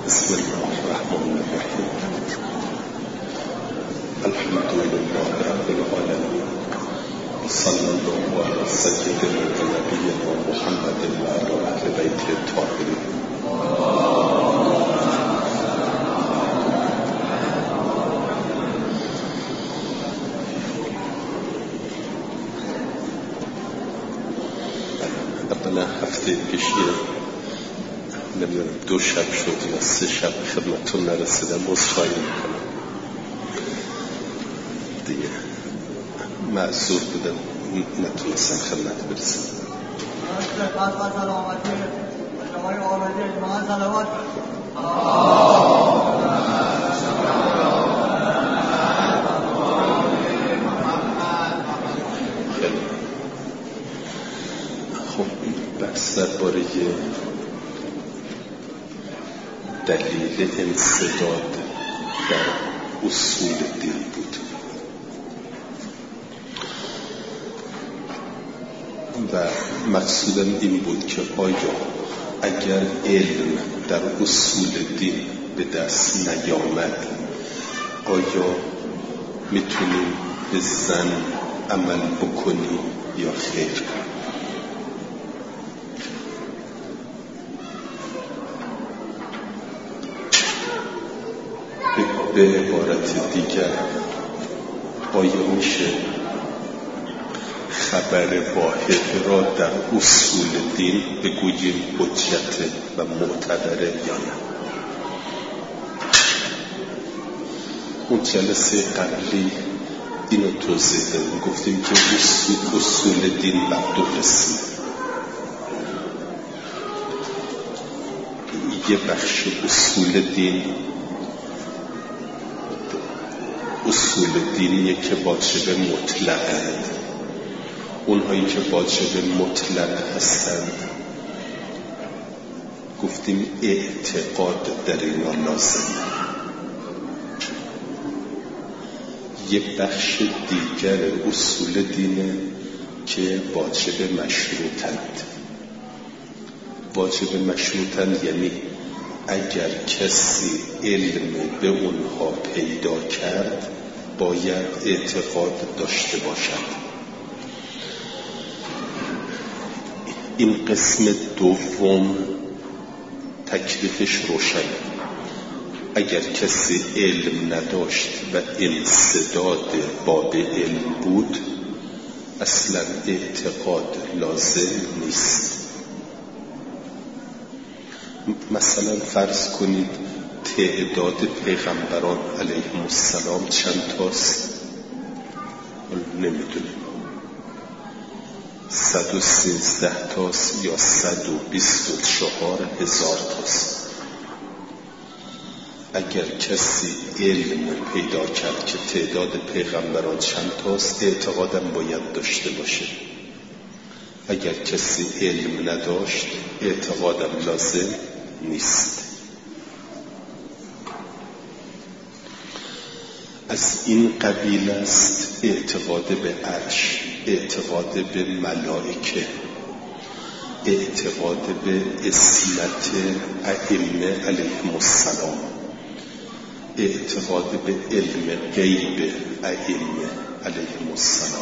بسم الله الرحمن الرحیم. الحمد لله رب العالمین و صلی الله علی سیدنا و نبینا محمد و علی اهل بیته الطاهرین. اولا هفته پیشیه نمیدونم 2 شب شد یا 3 شب خدمتون نرسیدم، عذرخواهی میکنم دیگه، معذور بودم نتونستم خدمت برسم. خب بحث درباره دلیل انسداد در اصول دین بود و مقصودم این بود که آیا اگر علم در اصول دین به دست نیامد آیا میتونیم به زن عمل بکنیم یا خیر؟ به عبارت دیگر آیا میشه خبر واحد را در اصول دین بگوییم حجت و معتبره یا نه؟ اون جلسه قبلی اینو توضیح دادیم، گفتیم که اصول دین بر 2 قسم، یه بخش اصول دینیه که واجب مطلقند. اونهایی که واجب مطلق هستند گفتیم اعتقاد در اینا لازمه. یه بخش دیگر اصول دینه که واجب مشروطند. واجب مشروطند یعنی اگر کسی علم به اونها پیدا کرد باید اعتقاد داشته باشد. این قسم دوم تکلیفش روشن. اگر کسی علم نداشت و انسداد باب علم بود اصلا اعتقاد لازم نیست. مثلا فرض کنید تعداد پیغمبران علیهم السلام چند تاست؟ نمیدونیم، 113 تاست یا 124,000 تاست. اگر کسی علم پیدا کرد که تعداد پیغمبران چند تاست اعتقادم باید داشته باشه. اگر کسی علم نداشت اعتقادم لازم نیست. از این قبیل است اعتقاد به عرش، اعتقاد به ملائکه، اعتقاد به عصمت ائمه علیهم السلام، اعتقاد به علم غیب ائمه علیهم السلام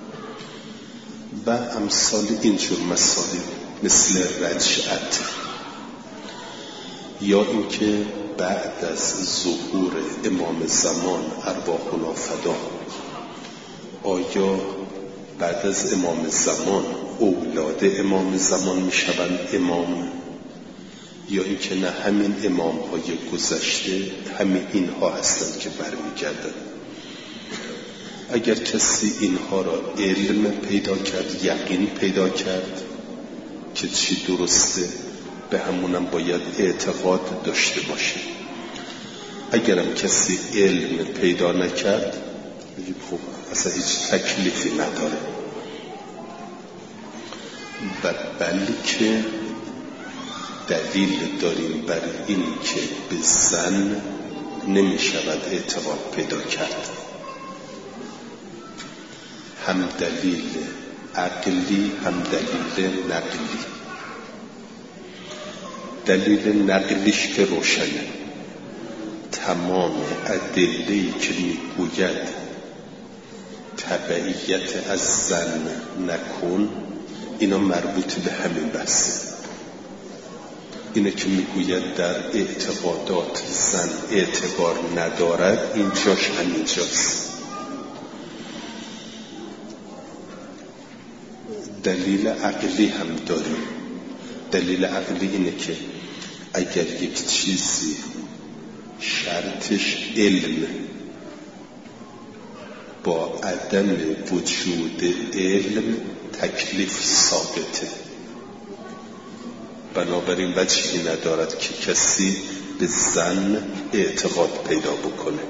و امثال اینجور مسائل مثل رجعت، یا اینکه بعد از ظهور امام زمان ارواحنا فدا آیا بعد از امام زمان اولاد امام زمان میشوند امام، یا اینکه نه همین امام های گذشته همین اینها هستند که برمیگردند. اگر کسی اینها را علم پیدا کرد، یقین پیدا کرد که چی درسته، به همونم باید اعتقاد داشته باشه. اگرم کسی علم پیدا نکرد خب اصلا هیچ تکلیفی نداره. و بلکه دلیل داریم بر این که به زن نمی شود اعتقاد پیدا کرد، هم دلیل عقلی هم دلیل نقلی. دلیل نقلیش که روشنه. تمام ادله‌ای که میگوید تبعیت از زن نکن، اینا مربوط به همین بحثه. اینه که میگوید در اعتقادات زن اعتبار ندارد، اینجاش همینجاست. دلیل عقلی هم داریم. دلیل عقلی اینه که اگر یک چیزی شرطش علم با عدم وجود علم تکلیف ثابته، بنابراین وجهی ندارد که کسی به زن اعتقاد پیدا بکنه.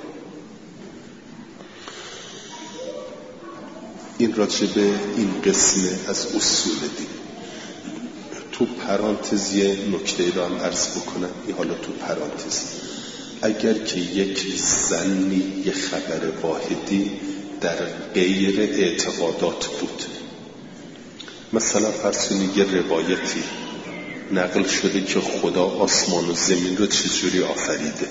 این راجبه این قسمه از اصول دین. تو پرانتز یه نکته رو هم عرض بکنم. این حالا تو پرانتز، اگر که یک زنی یه خبر واحدی در غیر اعتقادات بود، مثلا فرض کنید یه روایتی نقل شده که خدا آسمان و زمین رو چجوری آفریده،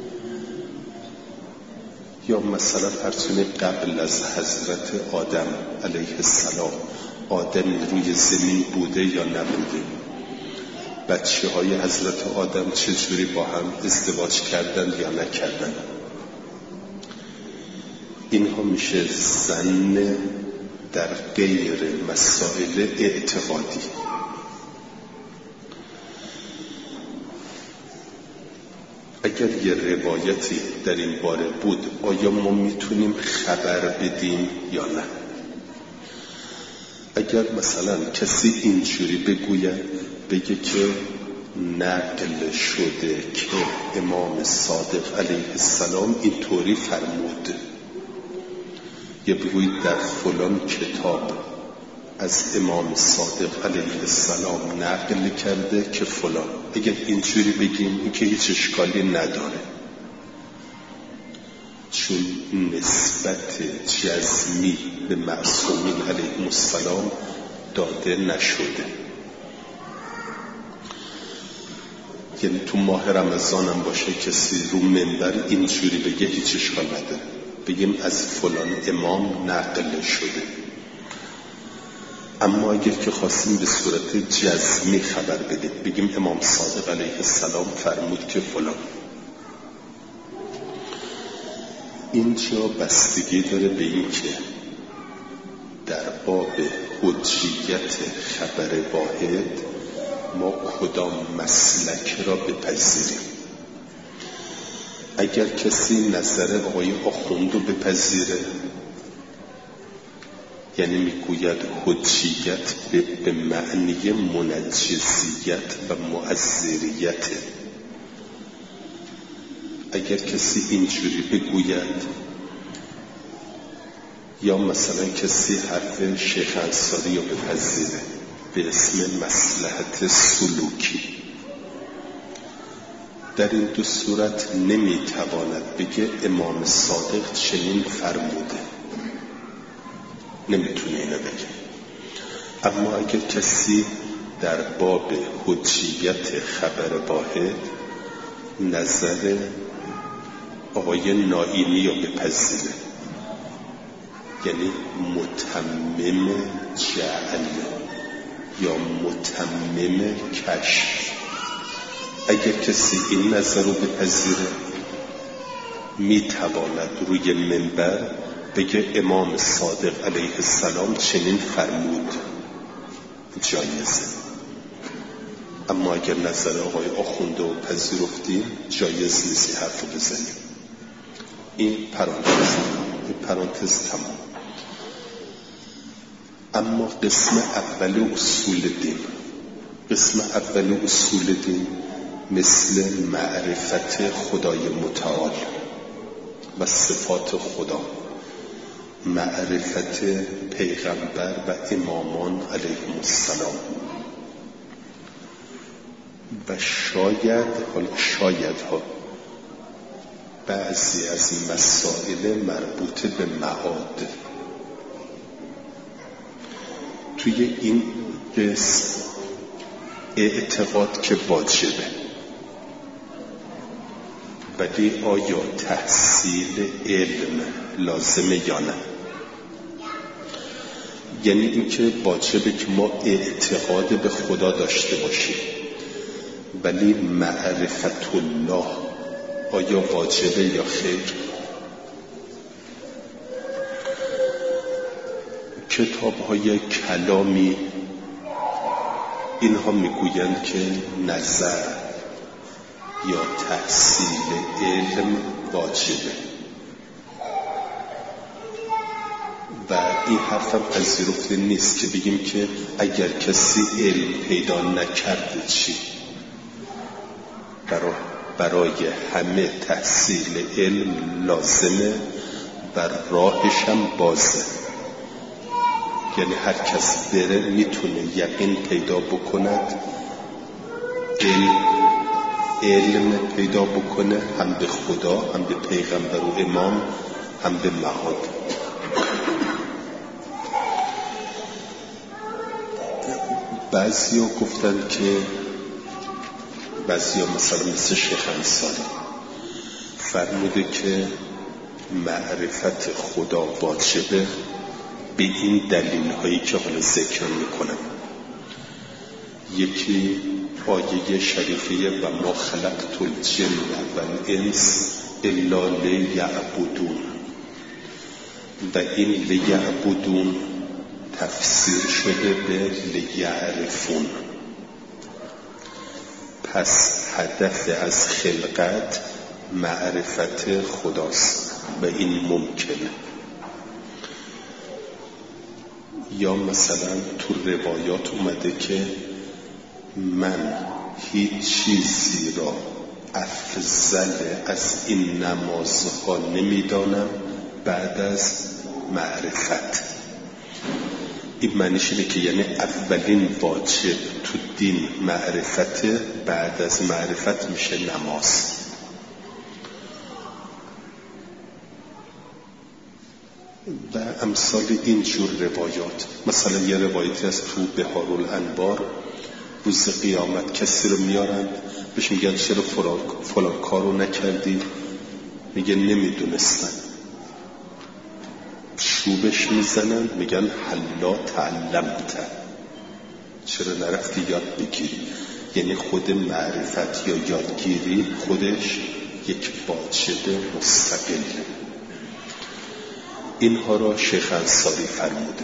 یا مثلا فرض کنید قبل از حضرت آدم علیه السلام آدمی روی زمین بوده یا نبوده، بچه های حضرت آدم چجوری با هم ازدواج کردن یا نکردن. اینها میشه ظن در غیر مسائل اعتقادی. اگر یه روایتی در این باره بود، آیا ما میتونیم خبر بدیم یا نه؟ اگر مثلا کسی اینجوری بگه که نقل شده که امام صادق علیه السلام اینطوری فرمود، یا بگوید در فلان کتاب از امام صادق علیه السلام نقل کرده که فلان، اگر اینجوری بگیم این که هیچ اشکالی نداره، چون نسبت جزمی به معصومین علیهم السلام داده نشده. یعنی تو ماه رمضان هم باشه کسی رو منبر اینجوری بگه هیچ اشکال نداره، بگیم از فلان امام نقل شده. اما اگر که خواستیم به صورت جزمی خبر بدیم، بگیم امام صادق علیه السلام فرمود که فلان، اینجا بستگی داره به این که در باب حجیت خبر واحد ما کدام مسلک را بپذیریم. اگر کسی نظر آقای آخوند رو بپذیره، یعنی میگوید حجیت به معنی منجزیت و معذریت، اگر کسی اینجوری بگوید، یا مثلا کسی حرف شیخ انصاری رو بپذیره به اسم مصلحت سلوکی، در این دو صورت نمیتواند بگه امام صادق چنین فرموده، نمیتونه اینو بگه. اما اگر کسی در باب حجیت خبر واحد نظر آقای نائینی رو بپذیره، یعنی متمم جعل یا متمم کشف، اگر کسی این نظر رو بپذیره میتواند روی منبر بگه امام صادق علیه السلام چنین فرمود، جایزه. اما اگر نظر آقای آخونده رو پذیرفتیم جایز نیست حرف رو بزنیم. این پرانتز تمام. اما قسم اول اصول دین، قسم اول اصول دین مثل معرفت خدای متعال و صفات خدا، معرفت پیغمبر و امامان علیهم السلام، و شاید ها بعضی از مسائل مربوط به معاد. توی این قسم اعتقاد که واجبه، ولی آیا تحصیل علم لازمه یا نه؟ یعنی اینکه واجبه که ما اعتقاد به خدا داشته باشیم، ولی معرفت الله آیا واجبه یا خیر؟ کتاب‌های کلامی اینها میگویند که نظر یا تحصیل علم واجبه و این حرفم پذیرفته نیست که بگیم که اگر کسی علم پیدا نکرده چی؟ برای همه تحصیل علم لازمه و راهش هم بازه، یعنی هر کس بره میتونه یقین پیدا بکند، علم پیدا بکنه، هم به خدا، هم به پیغمبر و امام، هم به معاد. بعضیا گفتن که بعضیا مثلا مثل شیخ انصاری فرموده که معرفت خدا واجبه به این دلیل هایی که حالا ذکر میکنم. یکی آیه شریفه و ما خلقت الجن والانس الا لیعبدون و این لیعبدون تفسیر شده به لیعرفون. پس هدف از خلقت معرفت خداست و این ممکنه. یا مثلا تو روایات اومده که من هیچ چیزی را افضل از این نمازها نمیدانم بعد از معرفت. این معنیش اینه که یعنی اولین واجب تو دین معرفت، بعد از معرفت میشه نماز. و امثال اینجور روایات. مثلا یه روایتی از تو بهارالانوار، روز قیامت کسی رو میارن بهش میگن چرا فلان کارو نکردی؟ میگه نمیدونستن. چوبش میزنن میگن حلا تعلمت، چرا نرفتی یاد بگیری؟ یعنی خود معرفت یا یادگیری خودش یک واجب مستقل. اینها را شیخ انصاری فرموده.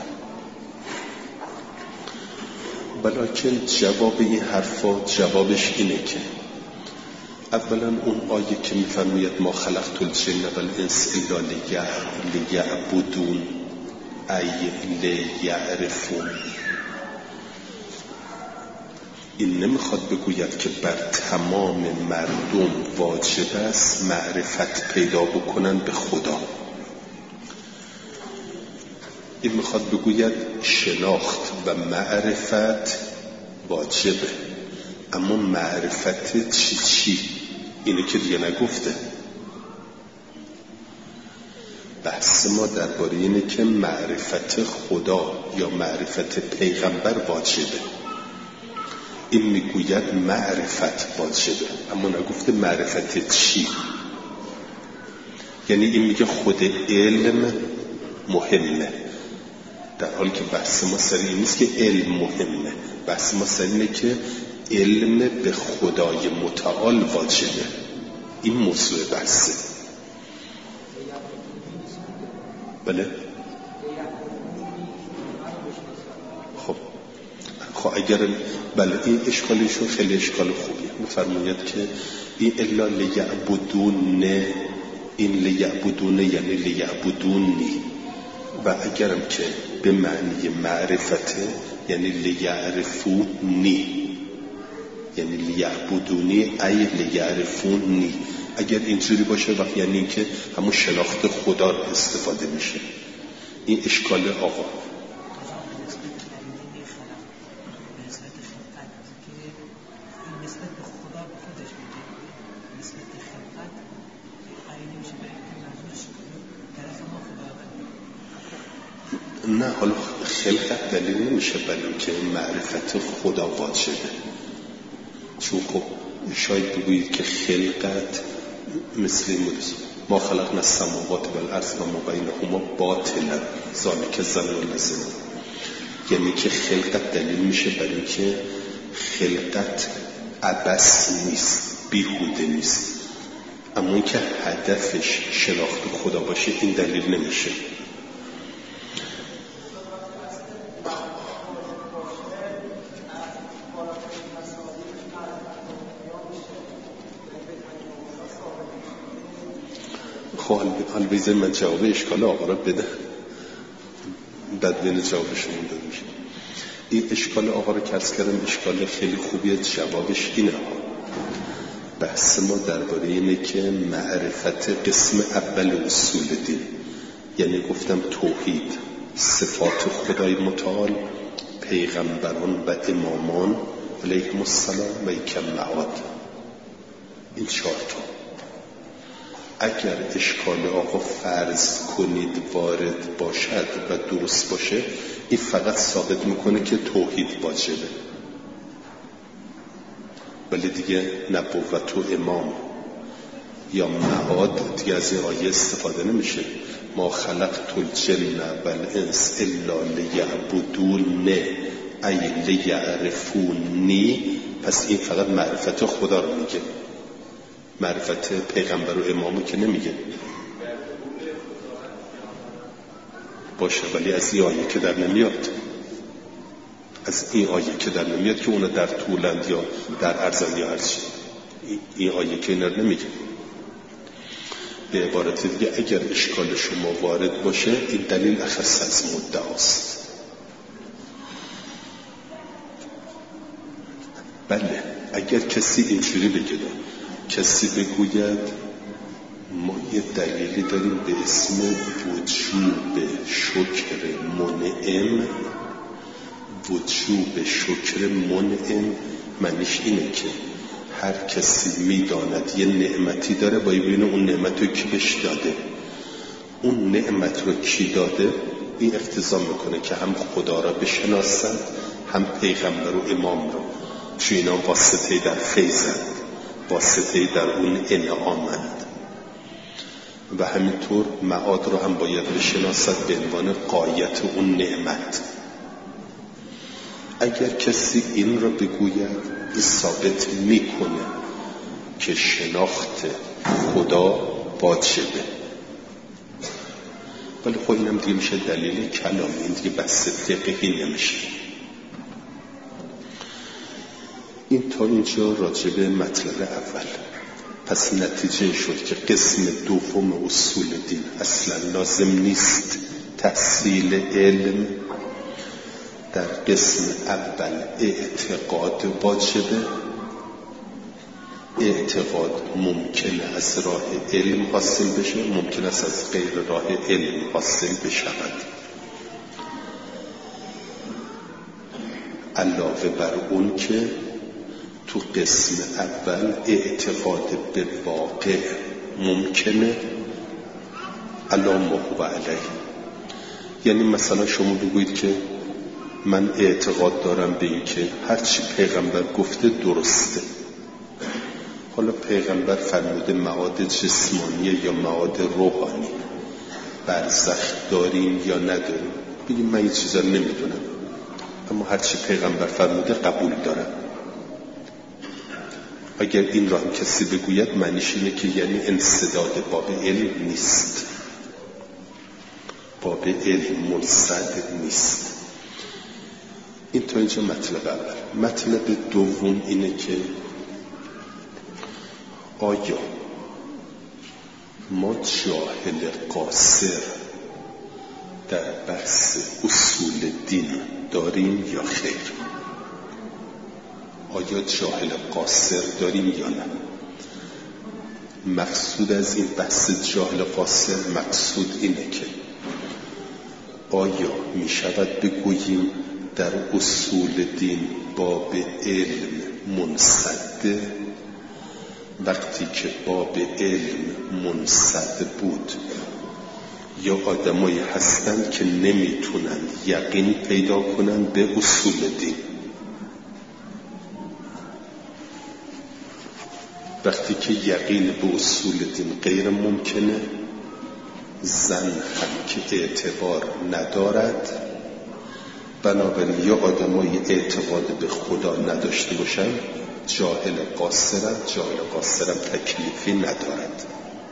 ولیکن جواب این حرفا جوابش اینه که اولا اون آیه که میفرماید ما خلقت الجن والانس الا لیعبدون ای لیعرفون، این نمیخواد بگوید که بر تمام مردم واجب است معرفت پیدا بکنن به خدا. این میخواد بگوید شناخت و معرفت واجبه، اما معرفت چی؟ اینه که دیگه نگفته. بحث ما درباره اینه که معرفت خدا یا معرفت پیغمبر واجبه. این میگوید معرفت واجبه اما نگفته معرفت چی. یعنی این میگه خود علم مهمه، در حالی که بحث ما سر این نیست که علم مهمه. بحث ما سر اینه که علم به خدای متعال واجبه. این موضوع بحثه. بله خب اگر بله این اشکالشون خیلی اشکال خوبیه. میفرماید که این الا لیعبدون، این لیعبدون یعنی لیعبدونی، و اگرم که به معنی معرفته یعنی لیعرفونی، یعنی لیعبدونی ای لیعرفونی. اگر اینجوری باشه وقت یعنی که همون شناخت خدا رو استفاده میشه. این اشکال آقا. نه حالا خلقت دلیل نمیشه برای اینکه معرفت خدا واجبه. چون خب شاید بگویید که خلقت مثل این بود ما خلقنا السماوات والارض و ما بینهما باطلا ذلک الظن الذین، یعنی که خلقت دلیل میشه برای اینکه خلقت عبث نیست، بیهوده نیست، اما این که هدفش شناخت خدا باشه این دلیل نمیشه. خب حال بیزه من جواب اشکال آقا را بده، بدبین جوابش نمیده میشه. این اشکال آقا را که ارز کردم اشکال خیلی خوبیه، جوابش اینه ها. بحث ما درباره اینه که معرفت قسم اول اصول دین، یعنی گفتم توحید، صفات خدای متعال، پیغمبران و امامان علیهم السلام و یکم معاد، این 4 تا. اگر اشکال آقا فرض کنید وارد باشد و درست باشه، این فقط ثابت میکنه که توحید واجبه، ولی دیگه نبوت و امام یا معاد دیگه از این آیه استفاده نمیشه. ما خلقت الجن والانس الا لیعبدون ای لیعرفونی. پس این فقط معرفت خدا رو میگه، معرفت پیغمبر و امامو که نمیگه. باشه، ولی از این آیه که در نمیاد، از این آیه که در نمیاد که اونا در طولند یا در ارزن یا هرچی، این آیه که اینا نمیگه. به عبارت دیگه اگر اشکال شما وارد باشه، این دلیل اخص از مدعاست. بله، اگر کسی اینجوری بگه، کسی بگوید ما یه دلیلی داریم به اسم وجوب شکر منعم، وجوب شکر منعم معنیش اینه که هر کسی میداند یه نعمتی داره، باید ببینه اون نعمت رو کی بهش داده، اون نعمت رو کی داده. این اقتضا میکنه که هم خدا را بشناسند، هم پیغمبر و امام رو، چون اینا واسطه در فیضند، واسطه در اون انعامند، و همینطور معاد رو هم باید بشناسد به عنوان غایت اون نعمت. اگر کسی این رو بگوید، این ثابت میکنه که شناخت خدا واجبه. ولی خب اینم دیگه میشه دلیل کلامی، این دیگه بحث فقهی نمیشه. این تا اینجا راجع به مطلب اول. پس نتیجه شد که قسم دوم اصول دین اصلا لازم نیست تحصیل علم. در قسم اول اعتقاد واجبه. اعتقاد ممکن از راه علم حاصل بشه، ممکن است از غیر راه علم حاصل بشود. علاوه بر اون که تو قسم اول اعتقاد به واقع ممکنه علی ما هو علیه. یعنی مثلا شما بگویید که من اعتقاد دارم به این که هرچی پیغمبر گفته درسته. حالا پیغمبر فرموده معاد جسمانی یا معاد روحانی، برزخ داریم یا نداریم. بگیم من این چیزا نمیدونم، اما هرچی پیغمبر فرموده قبول دارم. اگر این را هم کسی بگوید، معنیش اینه که یعنی انسداد باب علم نیست، باب علم منسد نیست. این تا اینجا مطلب اول. مطلب دوم اینه که آیا ما جاهل قاصر در بحث اصول دین داریم یا خیر؟ آیا جاهل قاصر داریم یا نه؟ مقصود از این بحث جاهل قاصر مقصود اینه که آیا می شود بگوییم در اصول دین باب علم منسد؟ وقتی که باب علم منسد بود، یا آدمایی هستند که نمیتونند یقین پیدا کنند به اصول دین. وقتی که یقین به اصول دین غیر ممکنه، زن هم که اعتبار ندارد، بنابراین یا آدمای اعتقاد به خدا نداشته باشن جاهل قاصرم تکلیفی ندارد.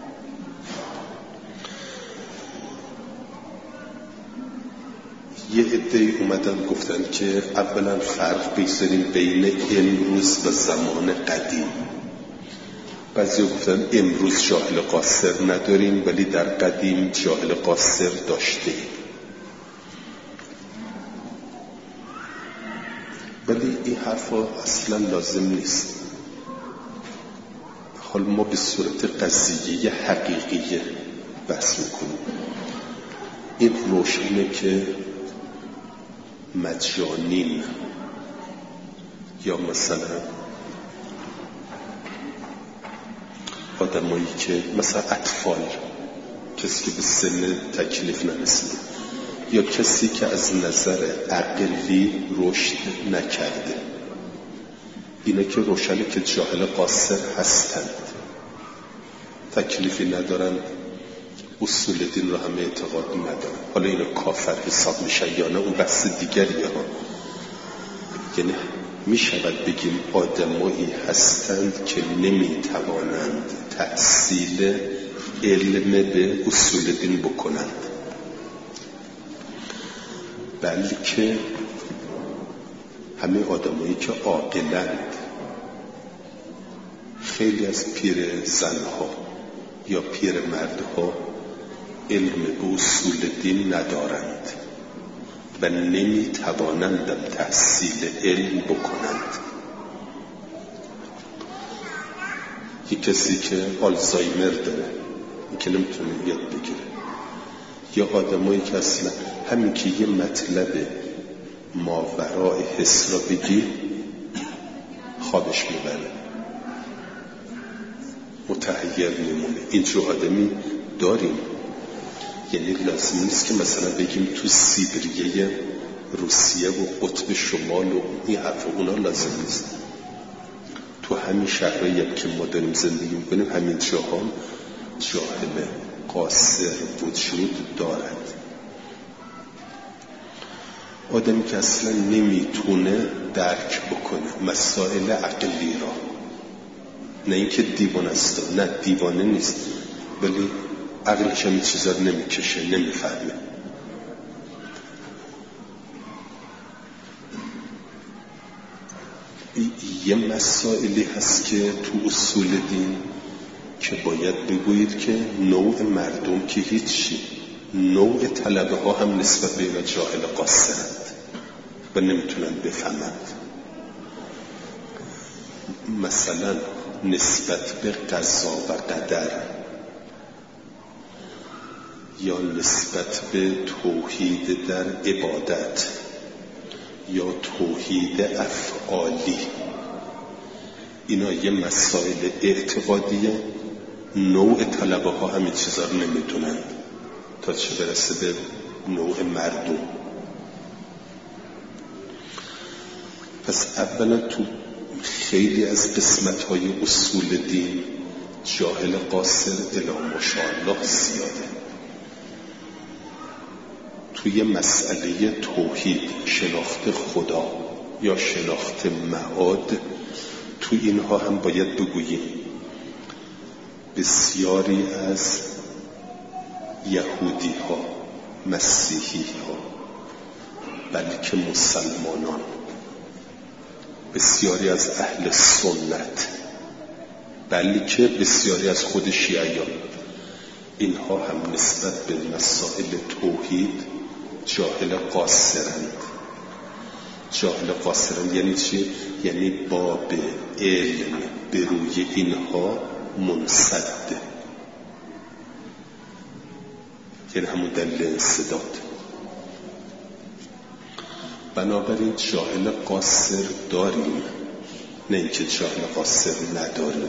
یه عده‌ای اومدن گفتن که اولا فرق بگذاریم بین امروز و زمان قدیم. بعضی گفتن امروز جاهل قاصر نداریم ولی در قدیم جاهل قاصر داشتیم. ولی این حرفا اصلا لازم نیست. حالا ما به صورت قضیه حقیقیه بحث میکنیم. این روشنه که مجانین یا مثلا آدمایی که مثلا اطفال، کسی که به سن تکلیف نرسیده یا کسی که از نظر عقلی رشد نکرده، اینا که روشنه که جاهل قاصر هستند، تکلیفی ندارن، اصول دین رو هم اعتقاد ندارن. حالا اینا کافر حساب میشن یا نه اون بحث دیگریه ها. یعنی میشود بگیم آدمایی هستند که نمیتوانند تحصیل علم به اصول دین بکنند، بلکه همه آدمایی که عاقلند. خیلی از پیر زنها یا پیر مردها علم به اصول دین ندارند و نمیتوانند تحصیل علم بکنند. یک کسی که آلزایمر داره، این که نمیتونه یاد بگیره، یا آدمایی که اصلا همین که یه مطلب ماورای حس را بگی خوابش میبره، متحیر میمونه. اینجور آدمی داریم. یعنی لازم نیست که مثلا بگیم تو سیبریه روسیه و قطب شمال و این حرف اونا لازم نیست. تو همین شهرهایی که ما داریم زندگی میکنیم همین جاها جاهل قاصر وجود دارد. آدمی که اصلا نمیتونه درک بکنه مسائل عقلی را، نه اینکه دیوانه است، نه دیوانه نیست، ولی عقلش هم این چیزا رو نمیکشه، نمیفهمه. یه مسائلی هست که تو اصول دین که باید بگویید که نوع مردم که هیچی، نوع طلبه ها هم نسبت به اینا جاهل قاصرند و نمیتونن بفهمند. مثلا نسبت به قضا و قدر یا نسبت به توحید در عبادت یا توحید افعالی، اینا یه مسائل اعتقادیه. نوع طلبه ها همین چیزا رو نمیدونن تا چه برسه به نوع مردم. پس اولا تو خیلی از قسمت های اصول دین جاهل قاصر الی ماشاءالله زیاده. توی مسئله توحید، شناخت خدا یا شناخت معاد، تو اینها هم باید بگوییم بسیاری از یهودی ها، مسیحی ها، بلکه مسلمانان، بسیاری از اهل سنت، بلکه بسیاری از خود شیعیان، اینها هم نسبت به مسائل توحید جاهل قاصرند. جاهل قاصرند یعنی چی؟ یعنی باب علم به روی اینها منسده، یعنی همون دلیل انسداد. بنابراین جاهل قاصر داریم، نه اینکه جاهل قاصر نداریم.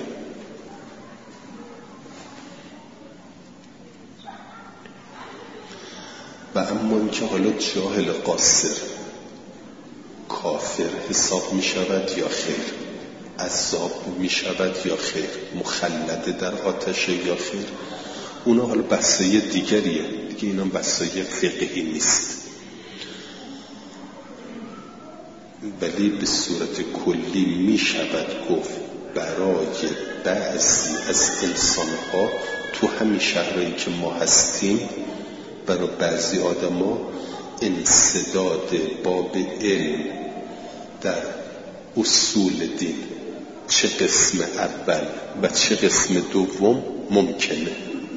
و اما اینکه حالا جاهل قاصر کافر حساب می شود یا خیر، عذاب می شود یا خیر، مخلد در آتش یا خیر، اونا حالا بحثای دیگریه دیگه، اینا بحثای فقهی نیست. ولی به صورت کلی می شود گفت برای بعضی از انسانها تو همین شهرهایی که ما هستیم، برای بعضی آدما انسداد باب علم در اصول دین، چه قسم اول و چه قسم دوم، ممکنه.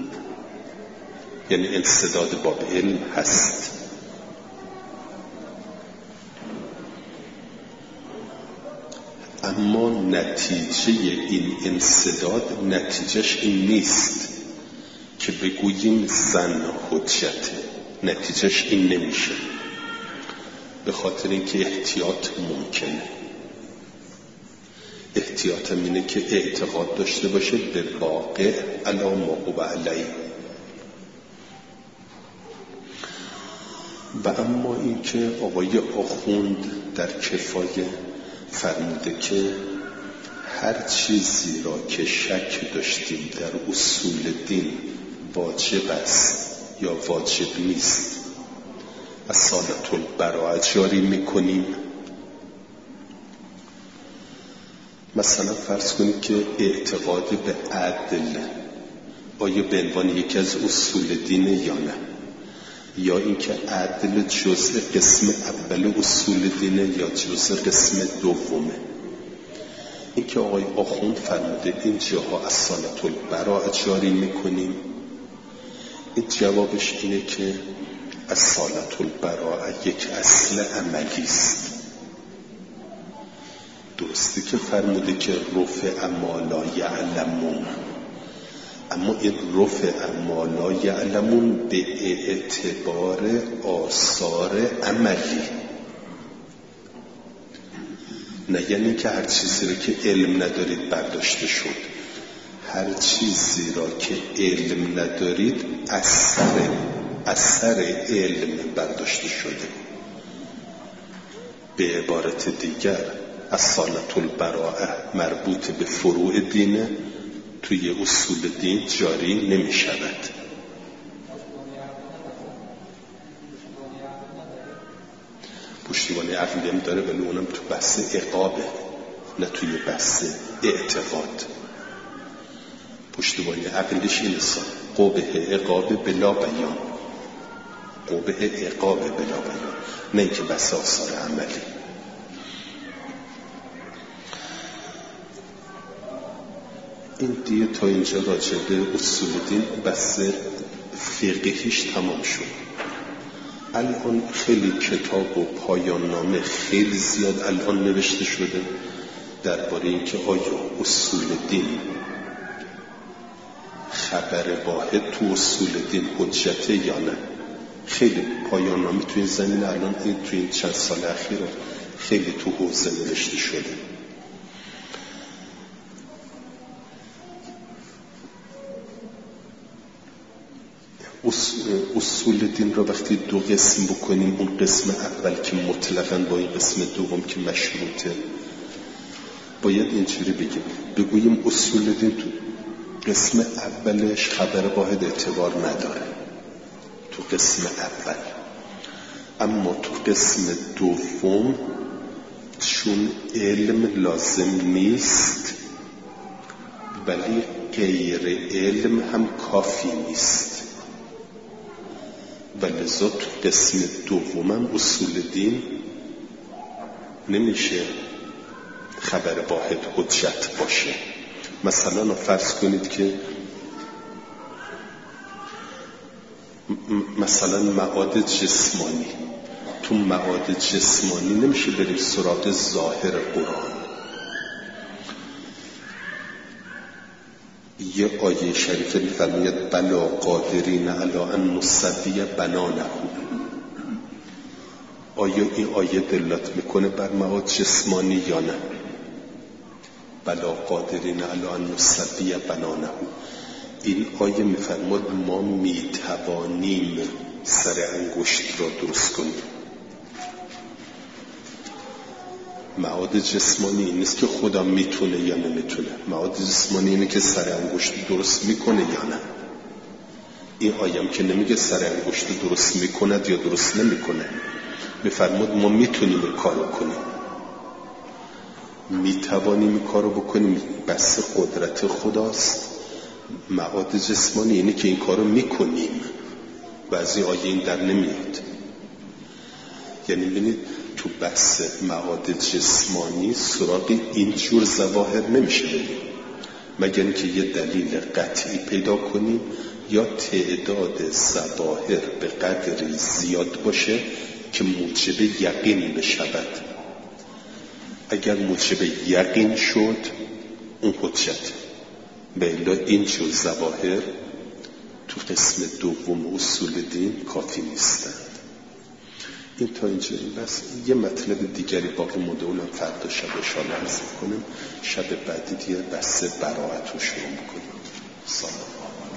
یعنی انسداد باب علم هست. اما نتیجه این انسداد، نتیجهش این نیست که بگوییم زن حجته، نتیجهش این نمیشه، به خاطر اینکه احتیاط ممکنه. احتیاط اینه که اعتقاد داشته باشه به واقع علی ما هو علیه. و اما اینکه آقای آخوند در کفایه فرموده که هر چیزی را که شک داشتیم در اصول دین واجب است یا واجب نیست، اصالت البراءه جاری میکنیم. مثلا فرض کنید که اعتقاد به عدل آیا به عنوان یکی از اصول دینه یا نه، یا اینکه عدل جزء قسم اول اصول دینه یا جزء قسم دومه. اینکه آقای آخوند فرموده این جاها اصالت البراءه جاری میکنیم، این جوابش اینه که اصالت البراءه یک اصل عملی است. درسته که فرموده که رفع ما لا یعلمون، اما این رفع ما لا یعلمون به اعتبار آثار عملی، نه یعنی که هر چیزی را که علم ندارید برداشته شد. هر چیزی را که علم ندارید اثر علم برداشته شده. به عبارت دیگر اصالت البراءه مربوط به فروع دینه، توی اصول دین جاری نمی شود. پشتیبانی عقلی هم داره، ولی اونم تو بحث عقابه، نه توی بحث اعتقاد. پشتیبانی عقلیش این است: قبح عقاب بلا بیان، قبح عقاب بلا بیان، نه اینکه بحث آثار عملی. این دیگه تا اینجا راجع به اصول دین بحث فقهیش تمام شد. الان خیلی کتاب و پایان نامه خیلی زیاد الان نوشته شده درباره اینکه آیا اصول دین، خبر واحد تو اصول دین حجته یا نه. خیلی پایان نامه تو این زمینه الان تو این چند سال اخیر خیلی تو حوزه نوشته شده. اصول دین را وقتی دو قسم بکنیم، اون قسم اول که مطلقاً با این قسم دوم که مشروطه، باید اینجوری بگوییم اصول دین تو قسم اولش خبر واحد اعتبار نداره، تو قسم اول. اما تو قسم دوم چون علم لازم نیست ولی غیر علم هم کافی نیست، ولذا تو قسم دومم اصول دین نمیشه خبر واحد حجت باشه. مثلا فرض کنید که مثلا معاد جسمانی، تو معاد جسمانی نمیشه بریم سراغ ظاهر قرآن. یه آیه شریفه می‌فرماید بلا قادرین علی ان نسوی بنانه. آیا این آیه دلالت میکنه بر معاد جسمانی یا نه؟ بلا قادرین علی ان نسوی بنانه، این آیه می‌فرماید ما میتوانیم سر انگشت را درست کنیم. معاد جسمانی این نیست که خدا میتونه یا نمیتونه. معاد جسمانی اینه که سر انگشت درست میکنه یا نه. این آیم که نمیگه سر انگشت درست میکند یا درست نمیکنه، میفرمود ما میتونیم این کارو کنیم، میتوانیم این کارو بکنیم، بس قدرت خداست. معاد جسمانی اینه که این کارو میکنیم و از این آیه این در نمیاد. یعنی ببینید تو بحث معاد جسمانی سراغ اینجور ظواهر نمیشه بریم مگر اینکه یه دلیل قطعی پیدا کنیم یا تعداد ظواهر به قدری زیاد باشه که موجب یقین بشود. اگر موجب یقین شد اون حجت، به الا اینجور ظواهر تو قسم دوم اصول دین کافی نیستند. این تا اینجایی بس. یه مطلب دیگری باقی مونده، اونم فردا شب انشاءالله عرض می‌کنم. شب بعدی دیگه بحث براءت رو شروع می‌کنیم. سلام.